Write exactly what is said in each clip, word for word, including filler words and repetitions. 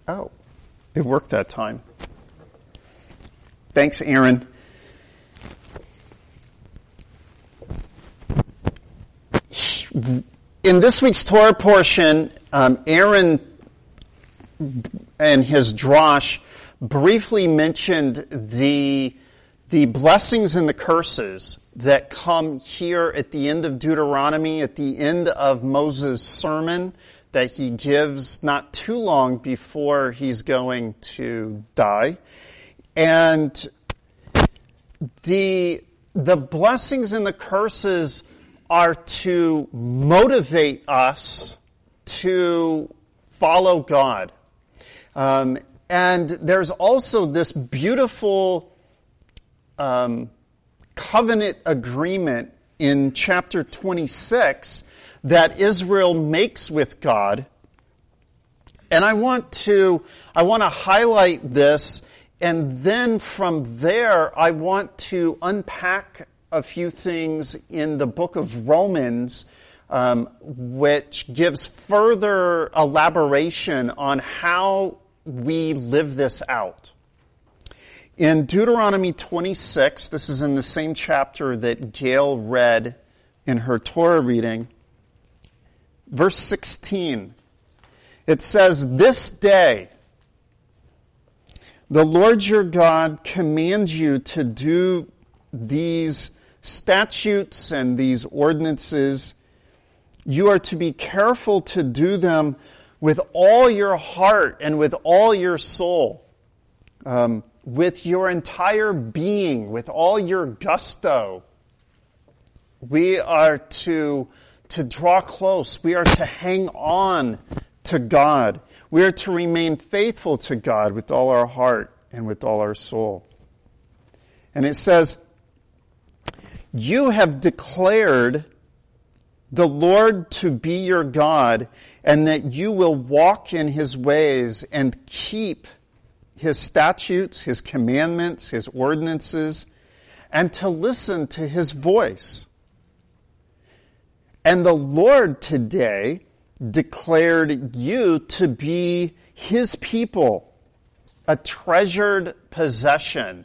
Oh, it worked that time. Thanks, Aaron. In this week's Torah portion, um, Aaron and his drosh briefly mentioned the, the blessings and the curses that come here at the end of Deuteronomy, at the end of Moses' sermon that he gives not too long before he's going to die. And the, the blessings and the curses are to motivate us to follow God. Um, and there's also this beautiful um, covenant agreement in chapter twenty-six that Israel makes with God. And I want to, I want to highlight this, and then from there I want to unpack a few things in the book of Romans, um, which gives further elaboration on how we live this out. In Deuteronomy twenty-six, this is in the same chapter that Gail read in her Torah reading, verse sixteen, it says, "This day the Lord your God commands you to do these statutes and these ordinances. You are to be careful to do them with all your heart and with all your soul, um, with your entire being, with all your gusto. We are to, to draw close. We are to hang on to God. We are to remain faithful to God with all our heart and with all our soul." And it says, "You have declared the Lord to be your God, and that you will walk in his ways and keep his statutes, his commandments, his ordinances, and to listen to his voice. And the Lord today declared you to be his people, a treasured possession,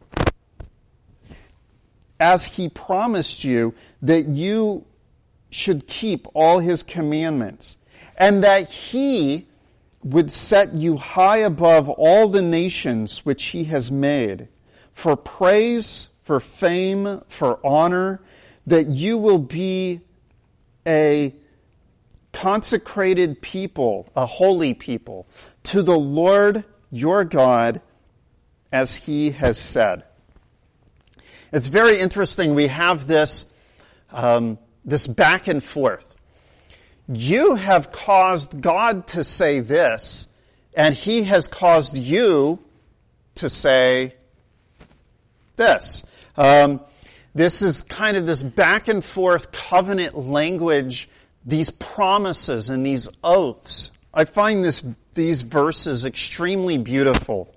as he promised you that you should keep all his commandments, and that he would set you high above all the nations which he has made, for praise, for fame, for honor, that you will be a consecrated people, a holy people, to the Lord your God, as he has said." It's very interesting. We have this, um, this back and forth. You have caused God to say this, and he has caused you to say this. Um, this is kind of this back and forth covenant language, these promises and these oaths. I find this, these verses extremely beautiful.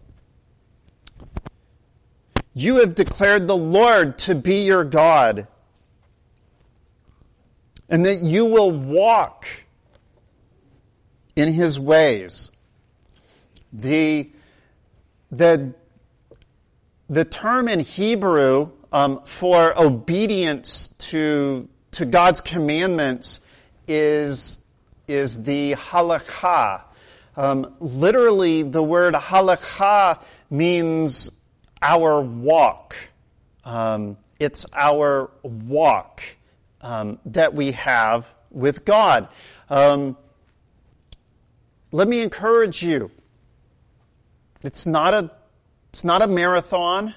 You have declared the Lord to be your God, and that you will walk in his ways. The, the, the term in Hebrew um, for obedience to, to God's commandments is, is the halakha. Um, literally, the word halakha means our walk. Um, it's our walk um, that we have with God. Um, let me encourage you. It's not a, it's not a marathon.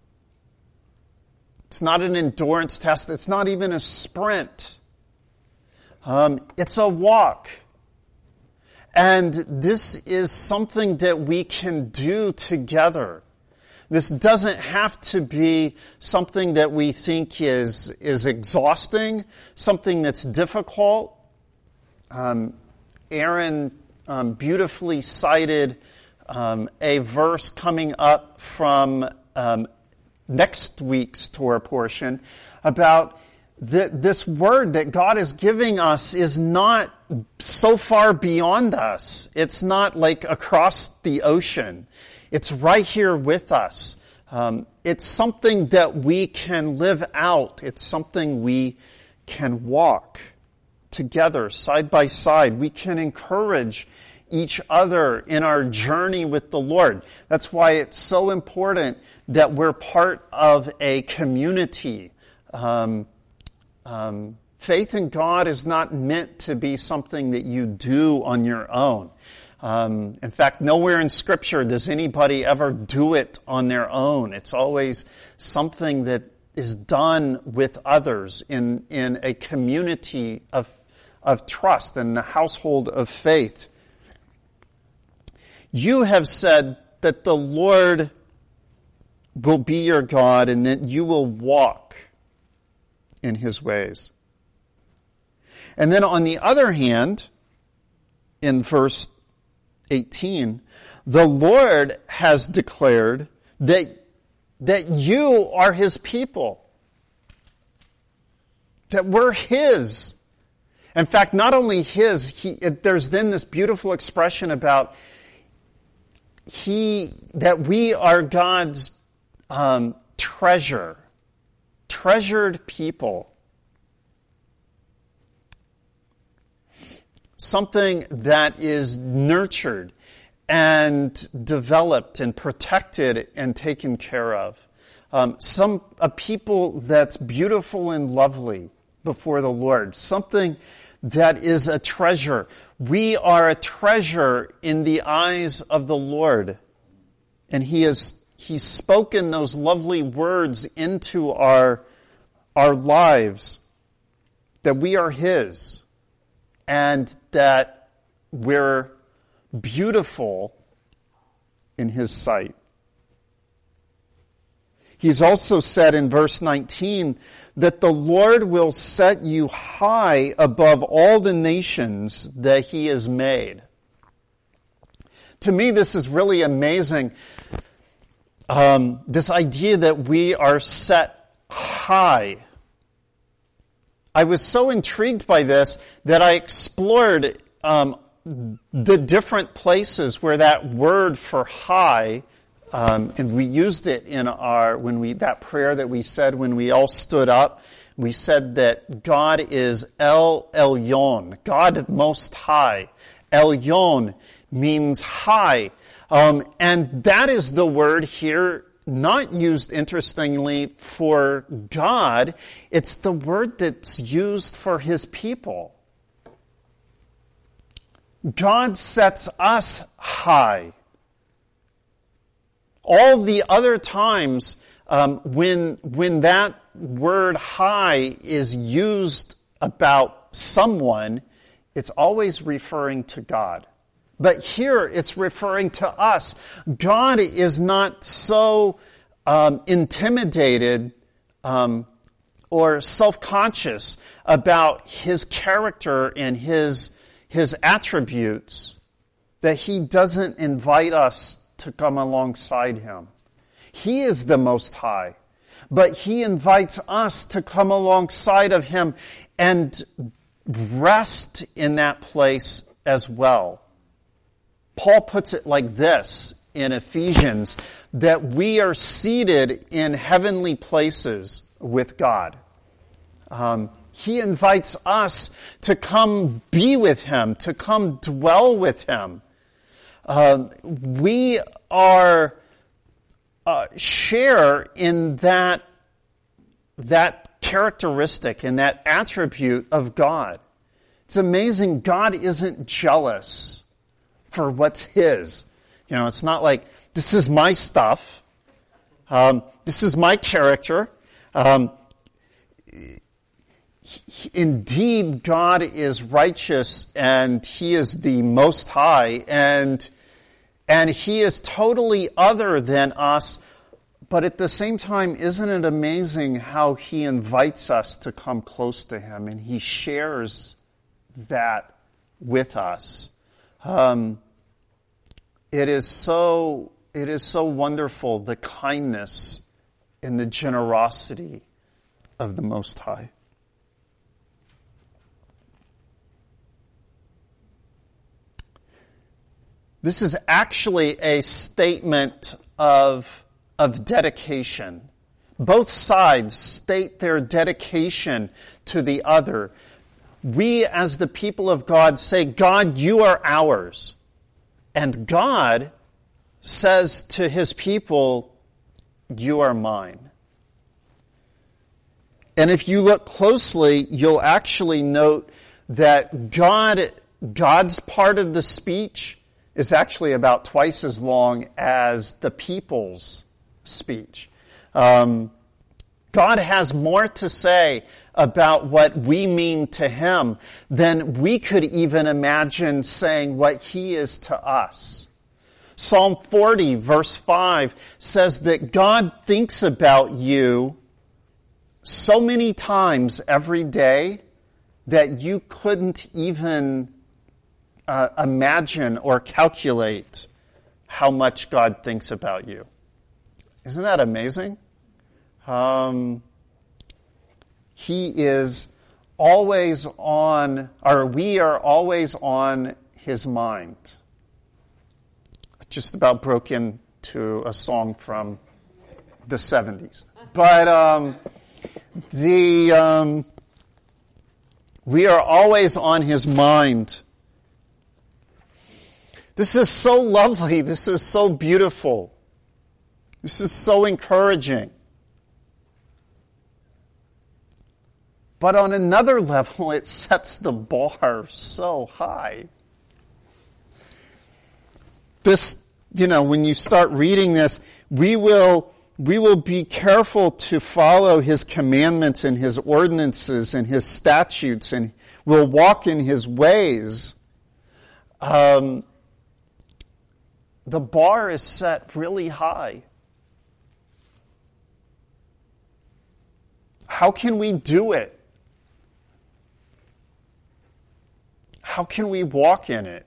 It's not an endurance test. It's not even a sprint. Um, it's a walk. And this is something that we can do together. This doesn't have to be something that we think is, is exhausting, something that's difficult. Um, Aaron um, beautifully cited um, a verse coming up from um, next week's Torah portion about that this word that God is giving us is not so far beyond us. It's not like across the ocean. It's right here with us. Um, it's something that we can live out. It's something we can walk together, side by side. We can encourage each other in our journey with the Lord. That's why it's so important that we're part of a community. Um, um, faith in God is not meant to be something that you do on your own. Um, in fact, nowhere in Scripture does anybody ever do it on their own. It's always something that is done with others in, in a community of, of trust and the household of faith. You have said that the Lord will be your God and that you will walk in His ways. And then on the other hand, in verse eighteen, the Lord has declared that, that you are His people, that we're His. In fact, not only His, he, it, there's then this beautiful expression about He, that we are God's um, treasure, treasured people. Something that is nurtured and developed and protected and taken care of. Um, some a people that's beautiful and lovely before the Lord. Something that is a treasure. We are a treasure in the eyes of the Lord. And He has He's spoken those lovely words into our, our lives, that we are His. And that we're beautiful in His sight. He's also said in verse nineteen that the Lord will set you high above all the nations that He has made. To me, this is really amazing. Um, this idea that we are set high. I was so intrigued by this that I explored um, the different places where that word for high, um, and we used it in our when we that prayer that we said when we all stood up. We said that God is El Elyon, God Most High. Elyon means high, um, and that is the word here. Not used, interestingly, for God. It's the word that's used for His people. God sets us high. All the other times um, when when that word high is used about someone, it's always referring to God. But here it's referring to us. God is not so um, intimidated um, or self-conscious about His character and His, His attributes that He doesn't invite us to come alongside Him. He is the Most High, but He invites us to come alongside of Him and rest in that place as well. Paul puts it like this in Ephesians, that we are seated in heavenly places with God. Um, he invites us to come be with Him, to come dwell with Him. Um, we are uh, share in that that characteristic and that attribute of God. It's amazing. God isn't jealous for what's His. You know, it's not like, this is my stuff. Um, this is my character. Um, indeed, God is righteous and He is the Most High and, and He is totally other than us. But at the same time, isn't it amazing how He invites us to come close to Him and He shares that with us? Um, it is so, it is so wonderful, the kindness and the generosity of the Most High. This is actually a statement of, of dedication. Both sides state their dedication to the other. We, as the people of God, say, God, you are ours. And God says to his people, you are mine. And if you look closely, you'll actually note that God, God's part of the speech is actually about twice as long as the people's speech. Um, God has more to say about what we mean to him than we could even imagine saying what he is to us. Psalm forty, verse five, says that God thinks about you so many times every day that you couldn't even uh, imagine or calculate how much God thinks about you. Isn't that amazing? Um, he is always on, or we are always on his mind. Just about broke into a song from the seventies. But um, the um, we are always on his mind. This is so lovely. This is so beautiful. This is so encouraging. But on another level, it sets the bar so high. This, you know, when you start reading this, we will we will be careful to follow his commandments and his ordinances and his statutes, and we'll walk in his ways. Um, the bar is set really high. How can we do it? How can we walk in it?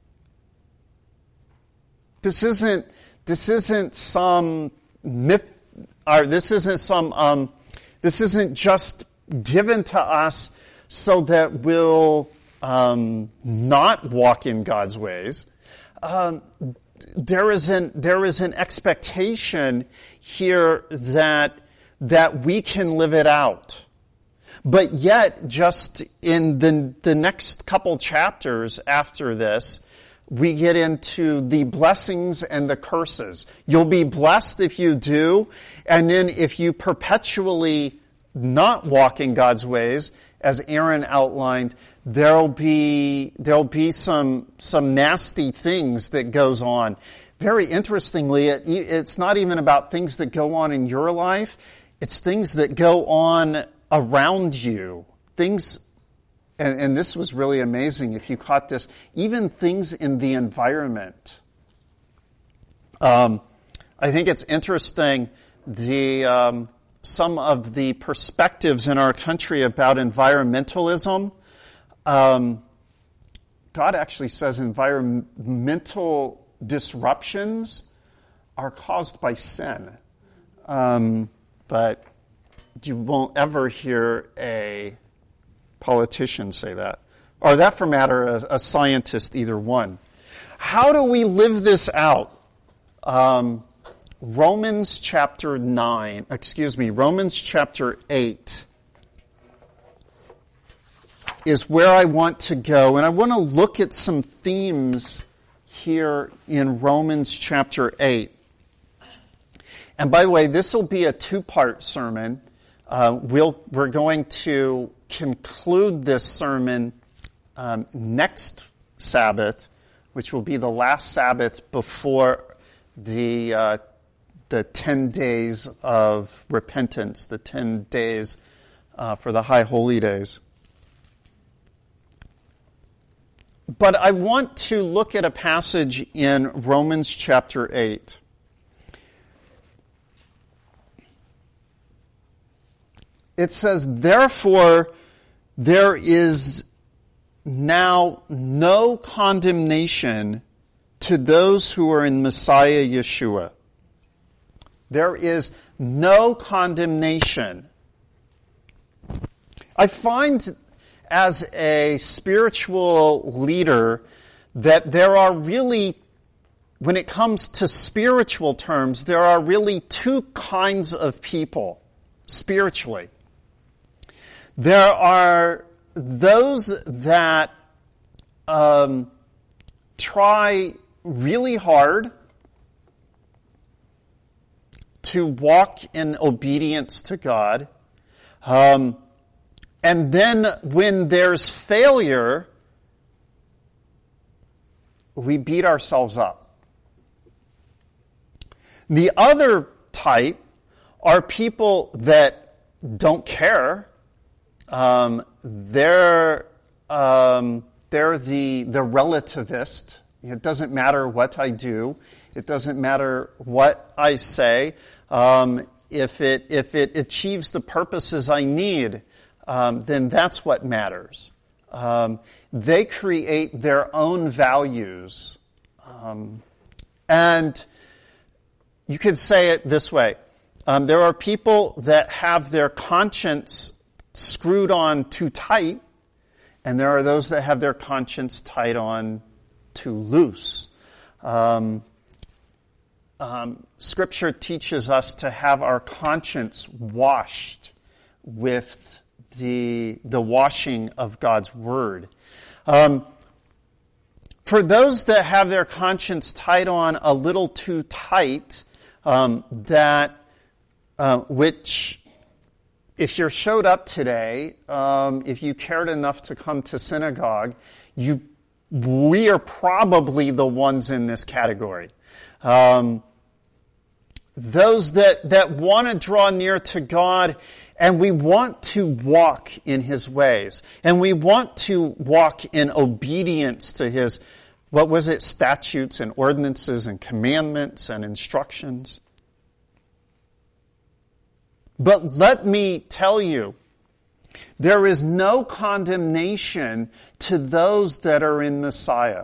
This isn't, this isn't some myth, or this isn't some, um, this isn't just given to us so that we'll um, not walk in God's ways. Um, there is an, there is an expectation here that, that we can live it out. But yet, just in the, the next couple chapters after this, we get into the blessings and the curses. You'll be blessed if you do, and then if you perpetually not walk in God's ways, as Aaron outlined, there'll be there'll be some some nasty things that goes on. Very interestingly, it, it's not even about things that go on in your life. It's things that go on around you. Things, and, and this was really amazing if you caught this, even things in the environment. Um, I think it's interesting, the um, some of the perspectives in our country about environmentalism. Um, God actually says environmental disruptions are caused by sin. Um, but you won't ever hear a politician say that. Or that for matter, a, a scientist, either one. How do we live this out? Um, Romans chapter nine, excuse me, Romans chapter eight is where I want to go. And I want to look at some themes here in Romans chapter eight. And by the way, this will be a two-part sermon. Uh, we'll, we're going to conclude this sermon um, next Sabbath, which will be the last Sabbath before the uh, the ten days of repentance, the ten days uh, for the High Holy Days. But I want to look at a passage in Romans chapter eight. It says, therefore, there is now no condemnation to those who are in Messiah Yeshua. There is no condemnation. I find as a spiritual leader that there are really when it comes to spiritual terms, there are really two kinds of people spiritually. There are those that um, try really hard to walk in obedience to God. Um, and then when there's failure, we beat ourselves up. The other type are people that don't care. Um, they're um, they're the the relativist. It doesn't matter what I do. It doesn't matter what I say. Um, if it if it achieves the purposes I need, um, then that's what matters. Um, they create their own values, um, and you could say it this way: um, there are people that have their conscience screwed on too tight, and there are those that have their conscience tied on too loose. Um, um, Scripture teaches us to have our conscience washed with the the washing of God's Word. Um, for those that have their conscience tied on a little too tight, um, that uh, which, if you showed up today, um, if you cared enough to come to synagogue, you we are probably the ones in this category. Um, those that, that want to draw near to God, and we want to walk in His ways. And we want to walk in obedience to His, what was it, statutes and ordinances and commandments and instructions. But let me tell you, there is no condemnation to those that are in Messiah.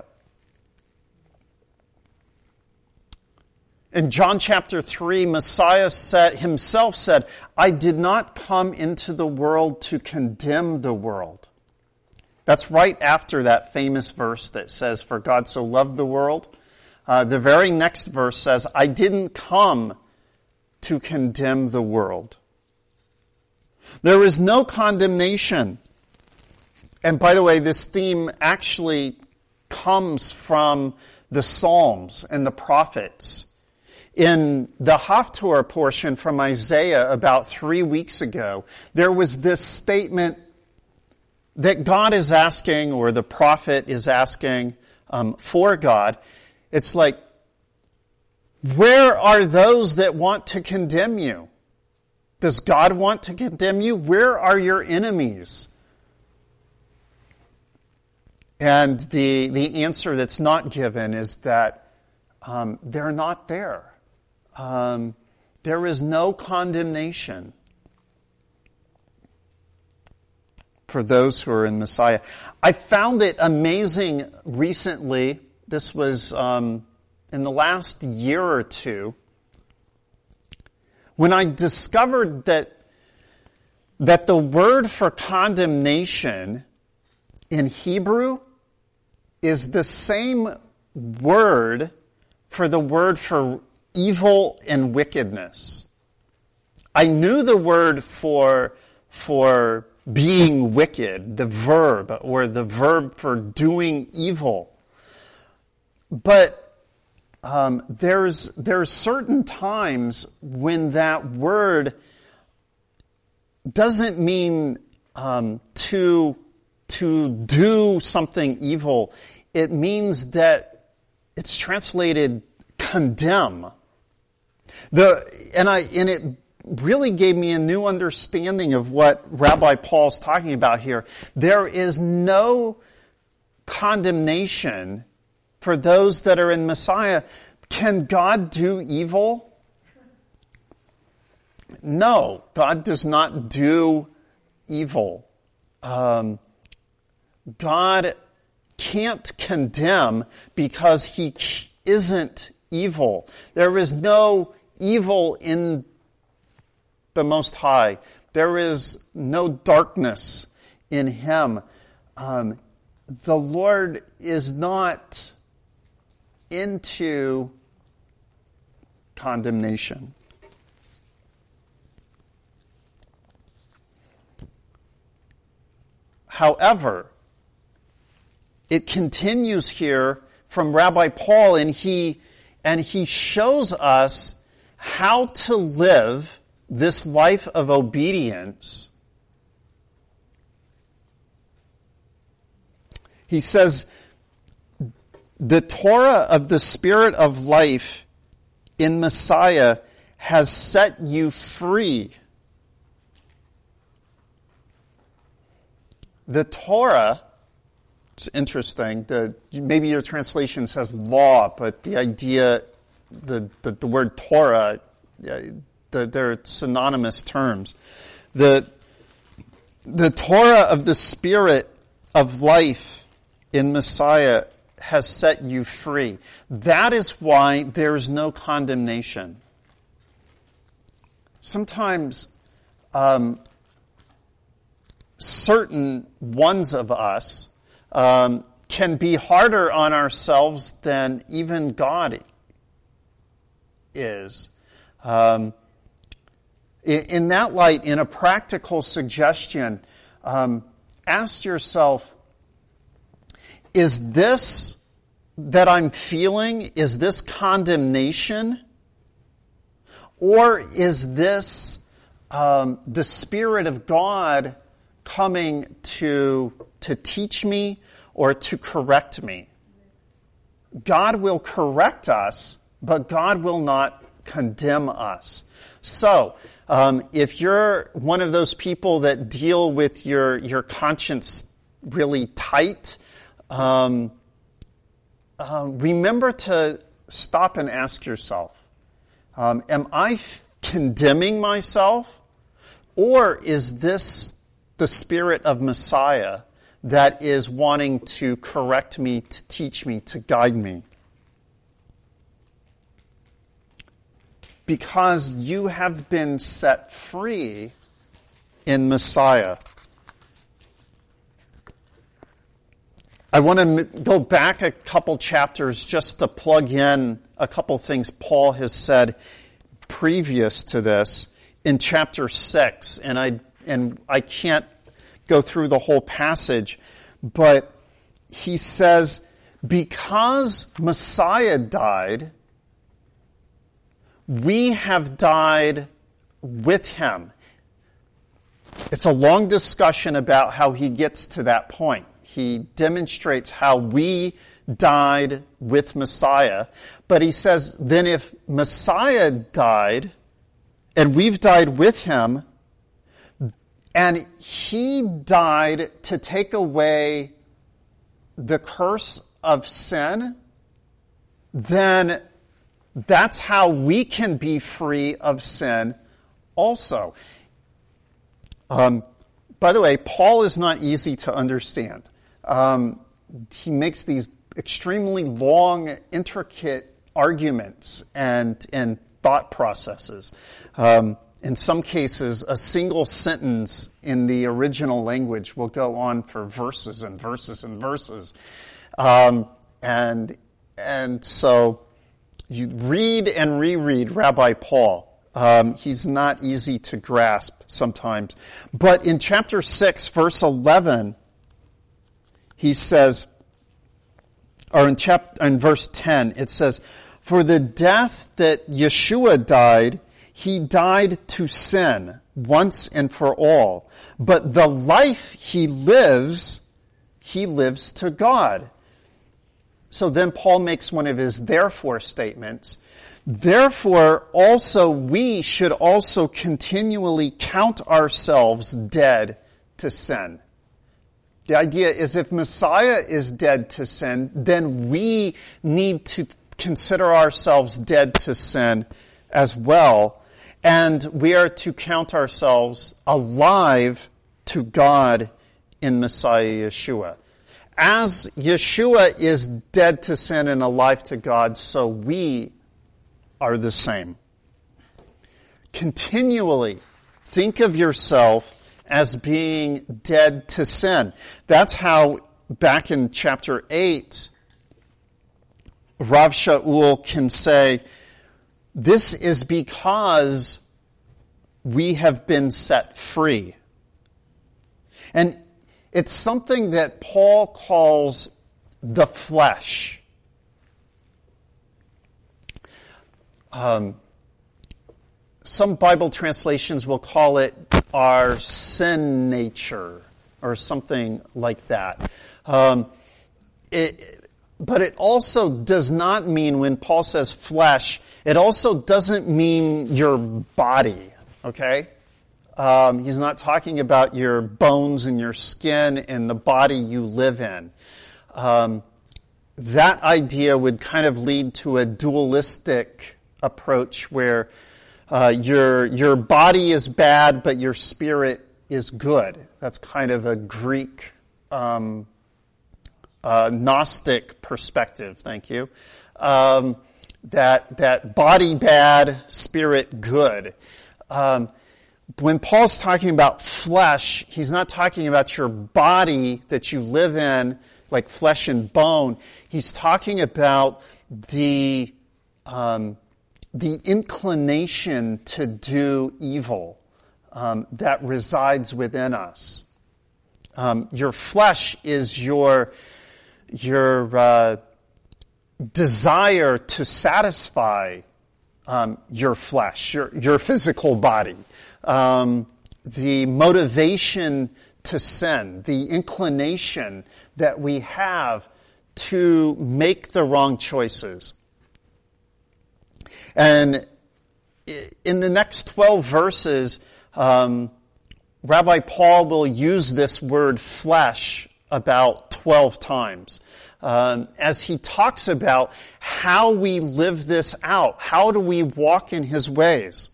In John chapter three, Messiah said, himself said, I did not come into the world to condemn the world. That's right after that famous verse that says, for God so loved the world. Uh, the very next verse says, I didn't come to condemn the world. There is no condemnation. And by the way, this theme actually comes from the Psalms and the prophets. In the Haftorah portion from Isaiah about three weeks ago, there was this statement that God is asking, or the prophet is asking um, for God. It's like, where are those that want to condemn you? Does God want to condemn you? Where are your enemies? And the the answer that's not given is that um, they're not there. Um, there is no condemnation for those who are in Messiah. I found it amazing recently. This was um, in the last year or two, when I discovered that that the word for condemnation in Hebrew is the same word for the word for evil and wickedness. I knew the word for for being wicked, the verb, or the verb for doing evil. But Um, there's there's certain times when that word doesn't mean um, to to do something evil. It means that it's translated condemn. The and I and it really gave me a new understanding of what Rabbi Paul's talking about here. There is no condemnation for those that are in Messiah. Can God do evil? No, God does not do evil. Um, God can't condemn because He isn't evil. There is no evil in the Most High. There is no darkness in Him. Um, the Lord is not into condemnation. However, it continues here from Rabbi Paul, and he and he shows us how to live this life of obedience. He says, the Torah of the Spirit of life in Messiah has set you free. The Torah, it's interesting, the, maybe your translation says law, but the idea, the, the, the word Torah, the, they're synonymous terms. The, the Torah of the Spirit of life in Messiah has set you free. That is why there is no condemnation. Sometimes um, certain ones of us um, can be harder on ourselves than even God is. Um, in, in that light, in a practical suggestion, um, ask yourself, is this that I'm feeling, is this condemnation? Or is this um, the Spirit of God coming to, to teach me or to correct me? God will correct us, but God will not condemn us. So, um, if you're one of those people that deal with your, your conscience really tight, um, uh, remember to stop and ask yourself, um, am I f- condemning myself? Or is this the Spirit of Messiah that is wanting to correct me, to teach me, to guide me? Because you have been set free in Messiah. I want to go back a couple chapters just to plug in a couple things Paul has said previous to this in chapter six, and I and I can't go through the whole passage, but he says, because Messiah died, we have died with him. It's a long discussion about how he gets to that point. He demonstrates how we died with Messiah. But he says, then if Messiah died, and we've died with him, and he died to take away the curse of sin, then that's how we can be free of sin also. Um, by the way, Paul is not easy to understand. Um, he makes these extremely long, intricate arguments and and thought processes. Um, in some cases, a single sentence in the original language will go on for verses and verses and verses. Um, and and so you read and reread Rabbi Paul. Um, he's not easy to grasp sometimes. But in chapter six, verse eleven, he says, or in chapter, in verse ten, it says, for the death that Yeshua died, he died to sin once and for all. But the life he lives, he lives to God. So then Paul makes one of his therefore statements. Therefore, also we should also continually count ourselves dead to sin. The idea is if Messiah is dead to sin, then we need to consider ourselves dead to sin as well. And we are to count ourselves alive to God in Messiah Yeshua. As Yeshua is dead to sin and alive to God, so we are the same. Continually think of yourself as being dead to sin. That's how, back in chapter eight, Rav Shaul can say, this is because we have been set free. And it's something that Paul calls the flesh. Um, some Bible translations will call it our sin nature or something like that. Um, it, but it also does not mean, when Paul says flesh, it also doesn't mean your body, okay? Um, he's not talking about your bones and your skin and the body you live in. Um, that idea would kind of lead to a dualistic approach where uh, your your body is bad, but your spirit is good. That's kind of a Greek um, uh, Gnostic perspective. Thank you. Um, that that body bad, spirit good. Um, when Paul's talking about flesh, he's not talking about your body that you live in, like flesh and bone. He's talking about the um, the inclination to do evil um, that resides within us. Um, your flesh is your your uh, desire to satisfy um, your flesh, your your physical body, um, the motivation to sin, the inclination that we have to make the wrong choices. And in the next twelve verses, um, Rabbi Paul will use this word flesh about twelve times um, as he talks about how we live this out. How do we walk in his ways?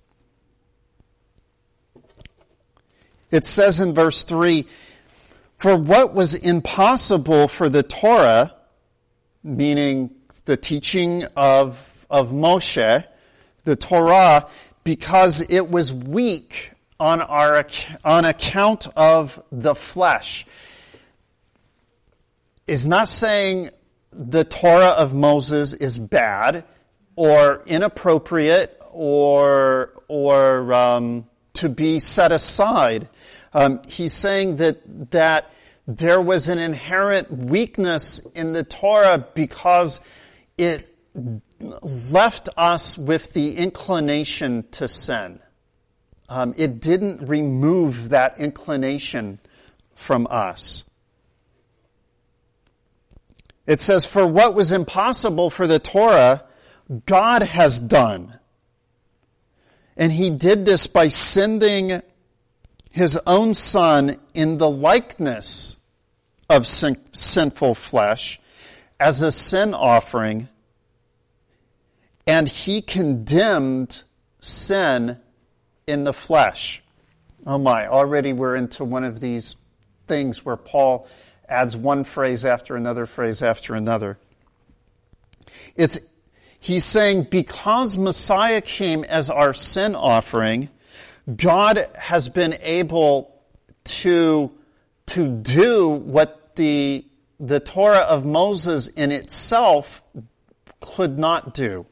It says in verse three, "For what was impossible for the Torah," meaning the teaching of, of Moshe, the Torah, because it was weak on our on account of the flesh. Is not saying the Torah of Moses is bad or inappropriate or or um, to be set aside. Um, he's saying that that there was an inherent weakness in the Torah because it left us with the inclination to sin. Um, it didn't remove that inclination from us. It says, "For what was impossible for the Torah, God has done. And he did this by sending his own Son in the likeness of sin- sinful flesh as a sin offering, and he condemned sin in the flesh." Oh my, already we're into one of these things where Paul adds one phrase after another phrase after another. It's, he's saying because Messiah came as our sin offering, God has been able to, to do what the, the Torah of Moses in itself could not do.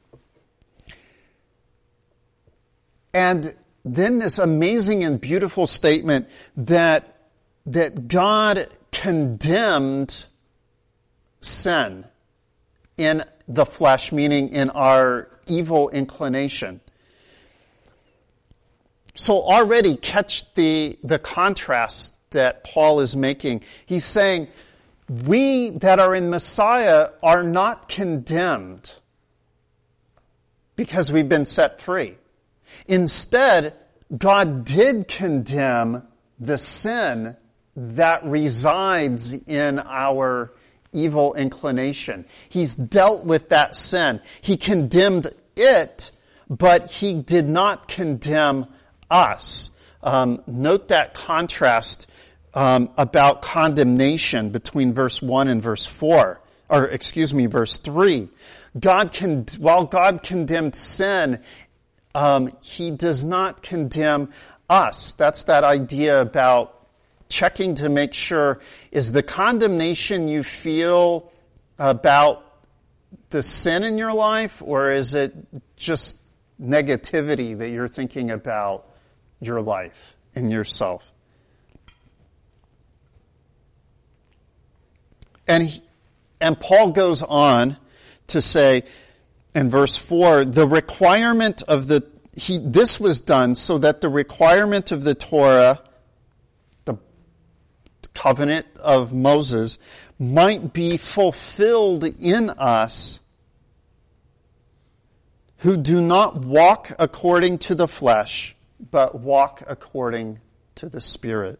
And then this amazing and beautiful statement that, that God condemned sin in the flesh, meaning in our evil inclination. So already catch the, the contrast that Paul is making. He's saying, we that are in Messiah are not condemned because we've been set free. Instead, God did condemn the sin that resides in our evil inclination. He's dealt with that sin. He condemned it, but he did not condemn us. Um, note that contrast um, about condemnation between verse one and verse four, or excuse me, verse three. God con- while God condemned sin, um, he does not condemn us. That's that idea about checking to make sure, is the condemnation you feel about the sin in your life, or is it just negativity that you're thinking about your life and yourself? And he, and Paul goes on to say in verse four, the requirement of the he this was done so that the requirement of the Torah, the covenant of Moses, might be fulfilled in us who do not walk according to the flesh, but walk according to the Spirit.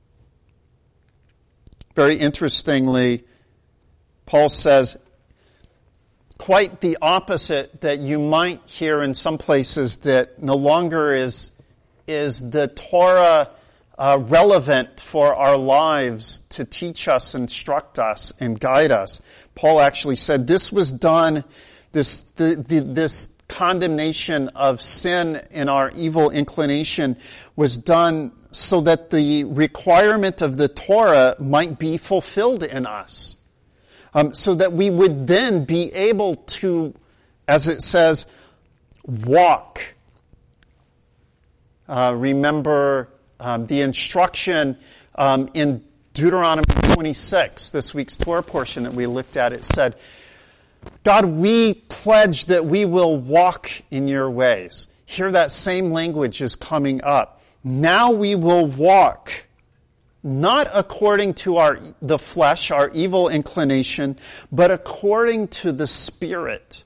Very interestingly, Paul says quite the opposite that you might hear in some places, that no longer is, is the Torah uh, relevant for our lives to teach us, instruct us, and guide us. Paul actually said this was done, this, the, the, this condemnation of sin in our evil inclination was done so that the requirement of the Torah might be fulfilled in us. Um, so that we would then be able to, as it says, walk. Uh, remember um, the instruction um, in Deuteronomy twenty-six, this week's Torah portion that we looked at. It said, God, we pledge that we will walk in your ways. Here that same language is coming up. Now we will walk, not according to our the flesh, our evil inclination, but according to the Spirit.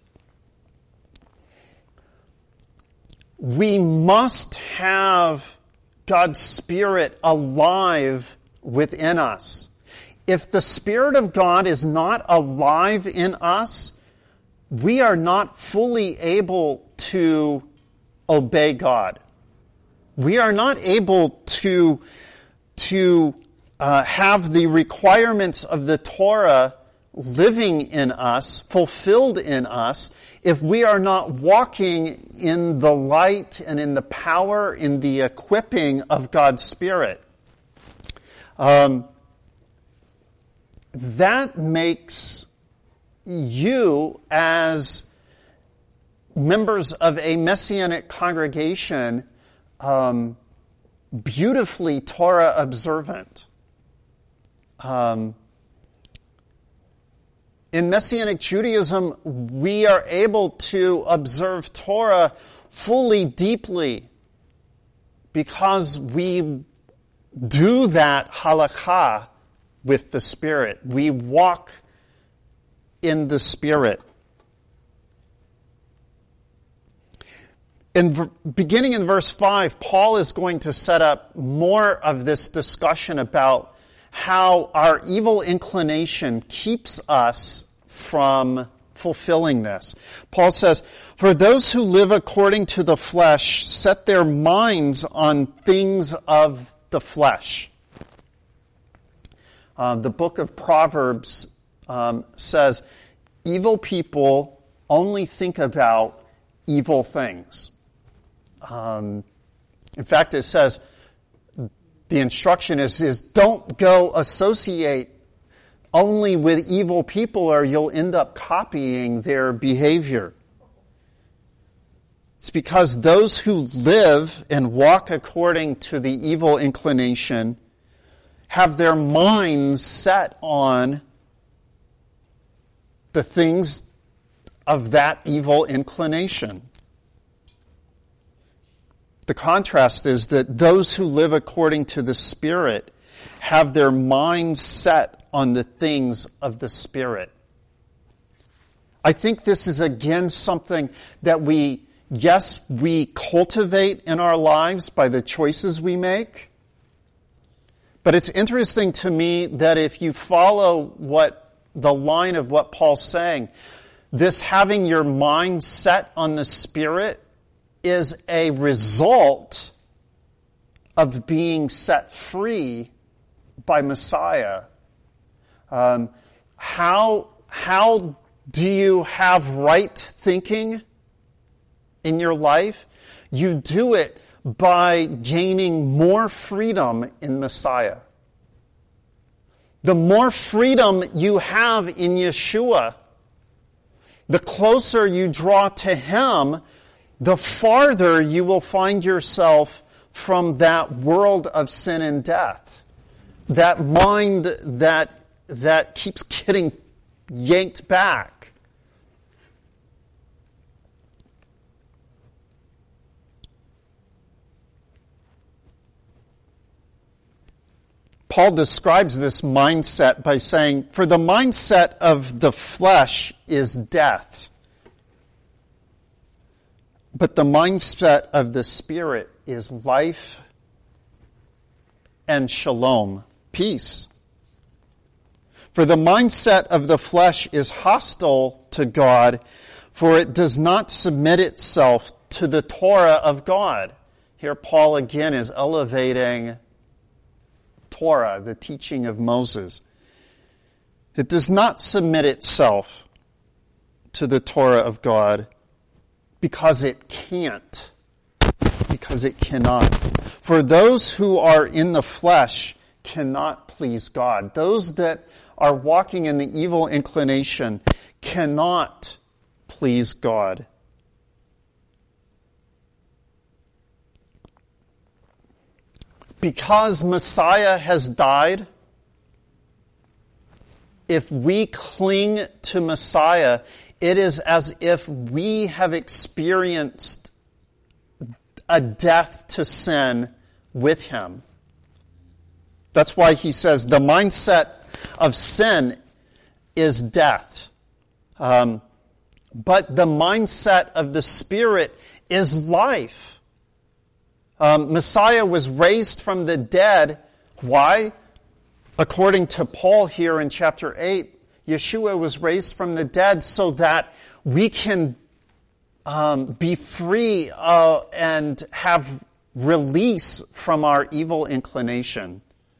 We must have God's Spirit alive within us. If the Spirit of God is not alive in us, we are not fully able to obey God. We are not able to, to uh, have the requirements of the Torah living in us, fulfilled in us, if we are not walking in the light and in the power, in the equipping of God's Spirit. Um, that makes you, as members of a Messianic congregation, um, beautifully Torah observant. Um, in Messianic Judaism, we are able to observe Torah fully, deeply, because we do that halakha with the Spirit. We walk in the Spirit. In beginning in verse five, Paul is going to set up more of this discussion about how our evil inclination keeps us from fulfilling this. Paul says, "For those who live according to the flesh set their minds on things of the flesh." Uh, the book of Proverbs um, says, evil people only think about evil things. Um, in fact, it says, the instruction is, is don't go associate only with evil people or you'll end up copying their behavior. It's because those who live and walk according to the evil inclination have their minds set on the things of that evil inclination. The contrast is that those who live according to the Spirit have their minds set on the things of the Spirit. I think this is again something that we, yes, we cultivate in our lives by the choices we make. But it's interesting to me that if you follow what the line of what Paul's saying, this having your mind set on the Spirit is a result of being set free by Messiah. Um, how, how do you have right thinking in your life? You do it by gaining more freedom in Messiah. The more freedom you have in Yeshua, The closer you draw to Him, the farther you will find yourself from that world of sin and death. That mind that, that keeps getting yanked back. Paul describes this mindset by saying, for the mindset of the flesh is death, but the mindset of the Spirit is life and shalom, peace. For the mindset of the flesh is hostile to God, for it does not submit itself to the Torah of God. Here Paul again is elevating Torah, the teaching of Moses. It does not submit itself to the Torah of God because it can't, because it cannot. For those who are in the flesh cannot please God. Those that are walking in the evil inclination cannot please God. Because Messiah has died, if we cling to Messiah, it is as if we have experienced a death to sin with Him. That's why he says the mindset of sin is death. Um, but the mindset of the Spirit is life. Um, Messiah was raised from the dead. Why? According to Paul here in chapter eight, Yeshua was raised from the dead so that we can um, be free uh, and have release from our evil inclination.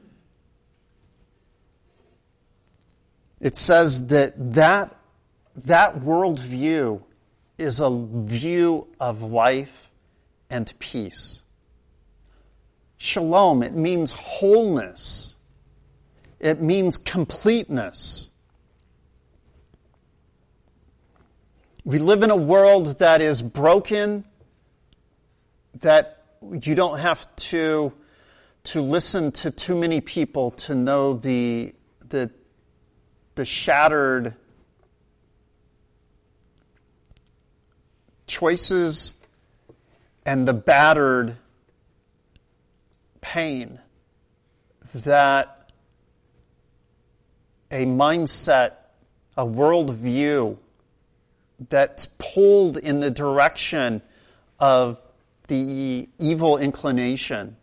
It says that that, that worldview is a view of life and peace. Shalom, it means wholeness. It means completeness. We live in a world that is broken, that you don't have to, to listen to too many people to know the, the, the shattered choices and the battered pain that a mindset, a worldview that's pulled in the direction of the evil inclination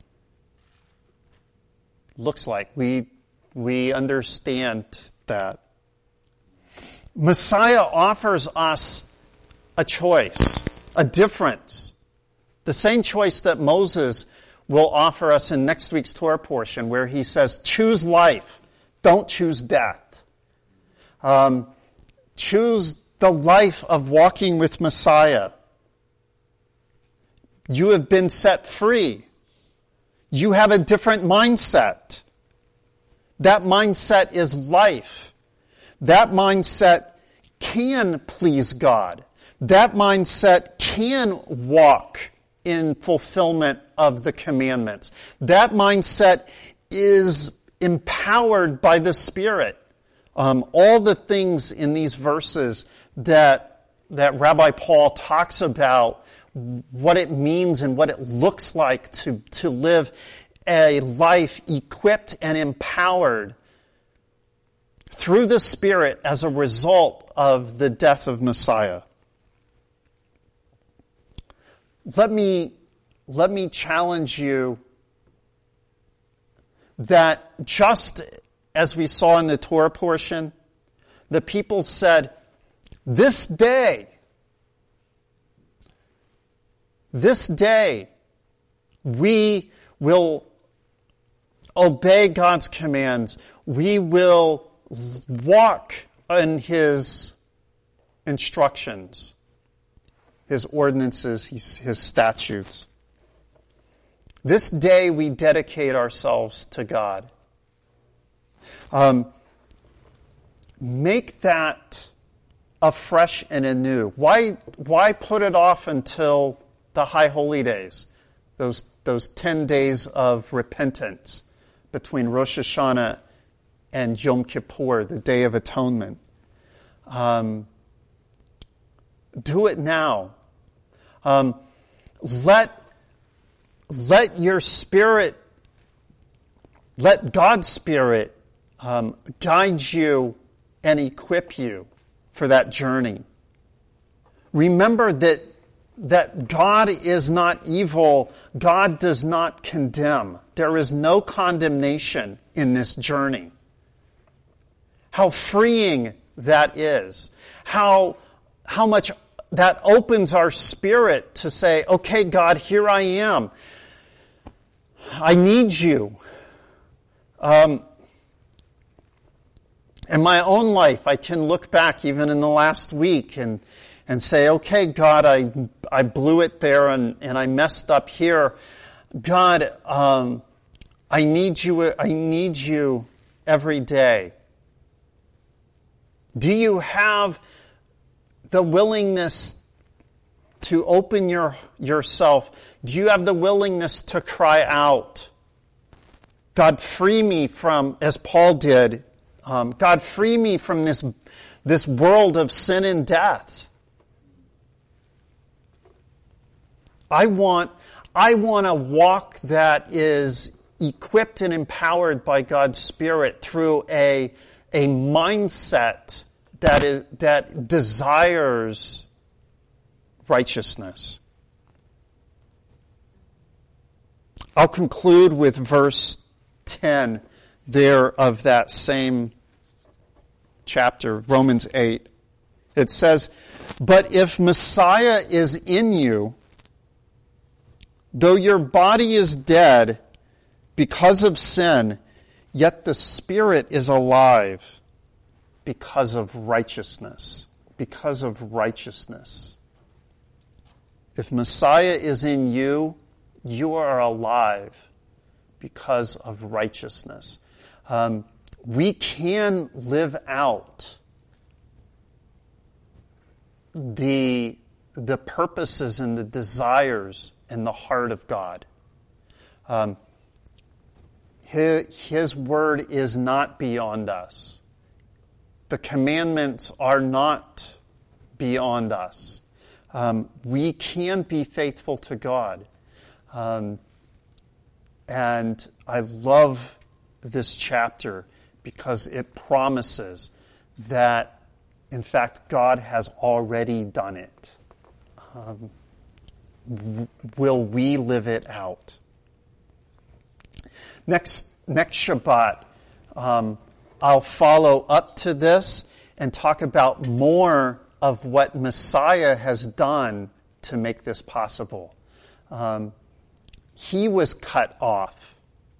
looks like. We, we understand that. Messiah offers us a choice, a difference. The same choice that Moses will offer us in next week's Torah portion, where he says, choose life, don't choose death. Um, choose the life of walking with Messiah. You have been set free. You have a different mindset. That mindset is life. That mindset can please God. That mindset can walk in fulfillment of the commandments. That mindset is empowered by the Spirit. Um, all the things in these verses that that Rabbi Paul talks about, what it means and what it looks like to, to live a life equipped and empowered through the Spirit as a result of the death of Messiah. Let me, let me challenge you that just as we saw in the Torah portion, the people said, this day, this day, we will obey God's commands. We will walk in His instructions, His ordinances, His, His statutes. This day we dedicate ourselves to God. Um, make that afresh and anew. Why, why put it off until the High Holy Days, those, those ten days of repentance between Rosh Hashanah and Yom Kippur, the Day of Atonement? Um, do it now. Um, let, let your spirit, let God's Spirit um, guide you and equip you for that journey. Remember that, that God is not evil. God does not condemn. There is no condemnation in this journey. How freeing that is. How, how much that opens our spirit to say, okay, God, here I am. I need you. Um, in my own life, I can look back even in the last week and, and say, okay, God, I, I blew it there and, and I messed up here. God, um, I need you, I need you every day. Do you have the willingness to open your, yourself? Do you have the willingness to cry out? God, free me from, as Paul did, um, God, free me from this, this world of sin and death. I want, I want a walk that is equipped and empowered by God's Spirit through a, a mindset that is, that desires righteousness. I'll conclude with verse ten there of that same chapter, Romans eight. It says, "But if Messiah is in you, though your body is dead because of sin, yet the Spirit is alive because of righteousness." Because of righteousness. If Messiah is in you, you are alive because of righteousness. Um, we can live out the, the purposes and the desires in the heart of God. Um, his, his word is not beyond us. The commandments are not beyond us. Um, we can be faithful to God. Um, and I love this chapter because it promises that, in fact, God has already done it. Um, w- will we live it out? Next, next Shabbat, um, I'll follow up to this and talk about more of what Messiah has done to make this possible. Um, he was cut off.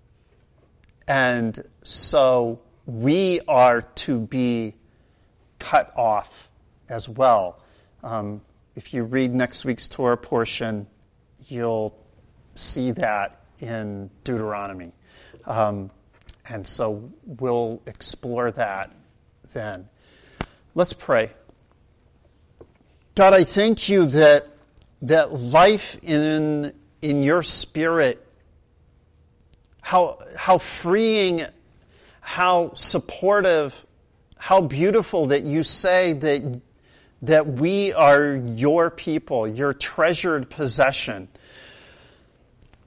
And so we are to be cut off as well. Um, if you read next week's Torah portion, you'll see that in Deuteronomy. Um, and so we'll explore that then. Let's pray. God, I thank you that that life in in your Spirit, how how freeing, how supportive, how beautiful that you say that that we are your people, your treasured possession.